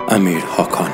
امیر هاکان.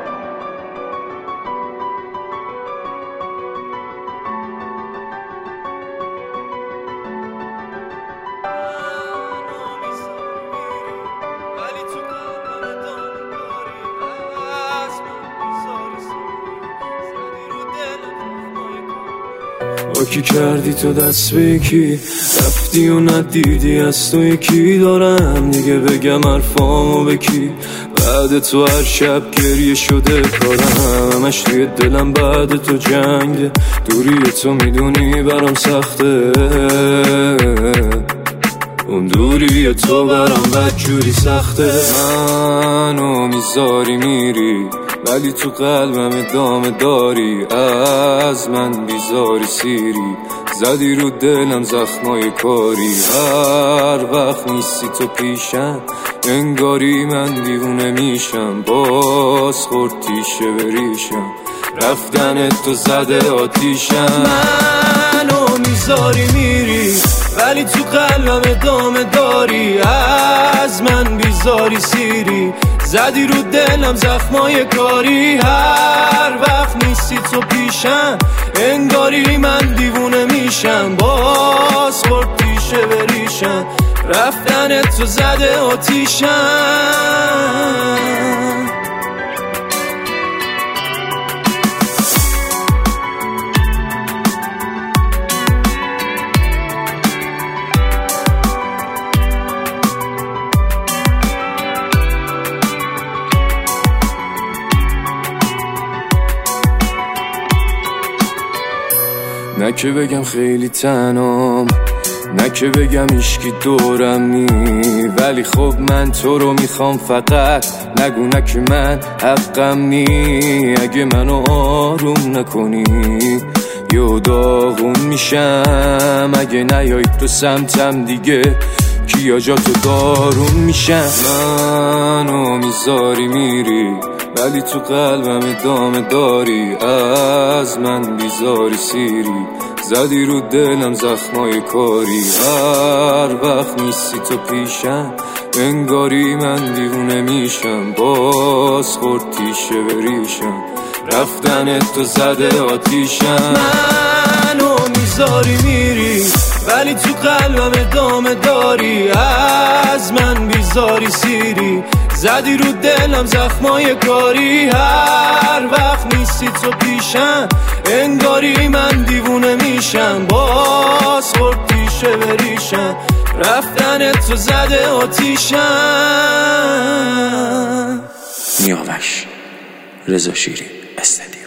با کی کردی تو دست به یکی، رفتی و ندیدی از تو یکی. دارم دیگه بگم حرفامو به کی؟ بعد تو هر شب گریه شده کارم، همش توی دلم بعد تو جنگ. دوری تو میدونی برام سخته، اون دوری تو برام بدجوری سخته. منو میذاری میری ولی تو قلبم ادامه داری، از من بیزاری سیری، زدی رو دلم زخمای کاری. هر وقت نیستی تو پیشم انگاری من دیوونه میشم، باز خورد تیشه بریشم، رفتن تو زده آتیشم. منو میذاری میری ولی تو قلبم ادامه داری، از من بیزاری سیری، زدی رو دلم زخمای کاری. هر وقت نیستی تو پیشم انگاری من دیوونه میشم، باز خورد تیشه بریشم، رفتن تو زده آتیشم. نه که بگم خیلی تنام، نه که بگم هیچکی دورم نی، ولی خب من تو رو میخوام فقط. نگو نه که من حقم نی، اگه منو آروم نکنی یه داغون میشم. اگه نیایی تو سمتم دیگه کیا جا تو دارون میشم. منو میذاری میری ولی تو قلبم ادامه داری، از من بیزاری سیری، زدی رو دلم زخمای کاری. هر وقت نیستی تو پیشم انگاری من دیوونه میشم، باز خورد تیشه بریشم، رفتن تو زده آتیشم. منو میذاری میری ولی تو قلبم ادامه داری، از من بیزاری سیری، زدی رو دلم زخمای کاری. هر وقت نیستی تو پیشم انگاری من دیوونه میشم، باز خورد تیشه بریشم، رفتن تو زده آتیشم. نیاوش رضا شیری استدیو.